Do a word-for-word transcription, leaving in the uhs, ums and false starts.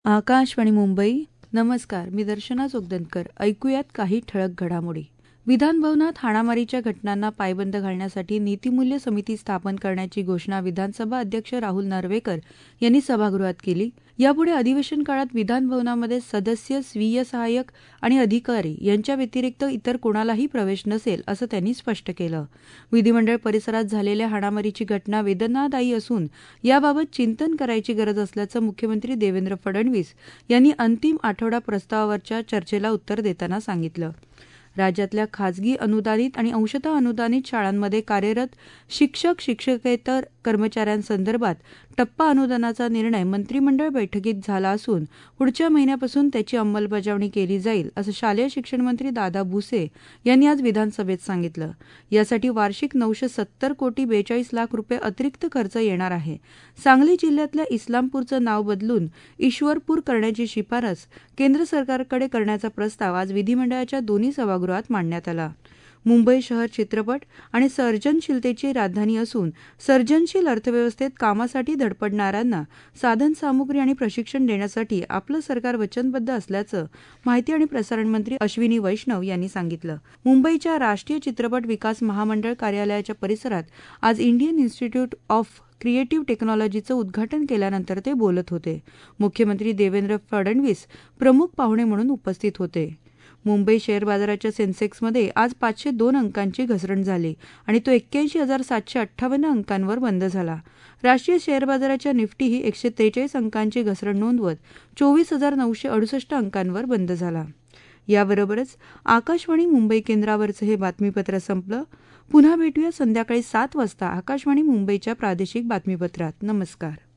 आकाशवाणी मुंबई. नमस्कार, मी दर्शना जोगदंडकर. ऐकूयात काही ठळक घडामोडी. विधानभवनात हाणामारीच्या घटनांना पायबंद घालण्यासाठी नीतिमूल्य समिती स्थापन करण्याची घोषणा विधानसभा अध्यक्ष राहुल नार्वेकर यांनी सभागृहात केली. यापुढे अधिवेशन काळात विधानभवनामध्ये सदस्य, स्वीय सहाय्यक आणि अधिकारी यांच्या व्यतिरिक्त इतर कोणालाही प्रवेश नसेल, असं त्यांनी स्पष्ट केलं. विधिमंडळ परिसरात झालेल्या हाणामारीची घटना वेदनादायी असून याबाबत चिंतन करायची गरज असल्याचं मुख्यमंत्री देवेंद्र फडणवीस यांनी अंतिम आठवडा प्रस्तावावरच्या चर्चेला उत्तर देताना सांगितलं. राज्यातल्या खासगी अनुदानित आणि अंशतः अनुदानित शाळांमध्ये कार्यरत शिक्षक शिक्षकेतर कर्मचाऱ्यांसंदर्भात टप्पा अनुदानाचा निर्णय मंत्रिमंडळ बैठकीत झाला असून पुढच्या महिन्यापासून त्याची अंमलबजावणी केली जाईल, असं शालेय शिक्षण मंत्री दादा भुसे यांनी आज विधानसभेत सांगितलं. यासाठी वार्षिक नऊशे सत्तर कोटी बेचाळीस लाख रुपये अतिरिक्त खर्च येणार आहे. सांगली जिल्ह्यातल्या इस्लामपूरचं नाव बदलून ईश्वरपूर करण्याची शिफारस केंद्र सरकारकडे करण्याचा प्रस्ताव आज विधिमंडळाच्या दोन्ही सभागृहात मांडण्यात आला. मुंबई शहर चित्रपट आणि सर्जनशीलतेची राजधानी असून सर्जनशील अर्थव्यवस्थेत कामासाठी धडपडणाऱ्यांना साधनसामुग्री आणि प्रशिक्षण देण्यासाठी आपलं सरकार वचनबद्ध असल्याचं माहिती आणि प्रसारण मंत्री अश्विनी वैष्णव यांनी सांगितलं. मुंबईच्या राष्ट्रीय चित्रपट विकास महामंडळ कार्यालयाच्या परिसरात आज इंडियन इन्स्टिट्यूट ऑफ क्रिएटिव्ह टेक्नॉलॉजीचं उद्घाटन केल्यानंतर ते बोलत होते. मुख्यमंत्री देवेंद्र फडणवीस प्रमुख पाहुणे म्हणून उपस्थित होते. मुंबई शेअर बाजाराच्या सेन्सेक्समध्ये आज पाचशे दोन अंकांची घसरण झाली आणि तो एक्क्याऐंशी हजार सातशे अठ्ठावन्न अंकांवर बंद झाला. राष्ट्रीय शेअर बाजाराच्या निफ्टीही एकशे त्रेचाळीस अंकांची घसरण नोंदवत चोवीस हजार नऊशे अडुसष्ट अंकांवर बंद झाला. याबरोबरच आकाशवाणी मुंबई केंद्रावरचं हे बातमीपत्र संपलं. पुन्हा भेटूया संध्याकाळी सात वाजता आकाशवाणी मुंबईच्या प्रादेशिक बातमीपत्रात. नमस्कार.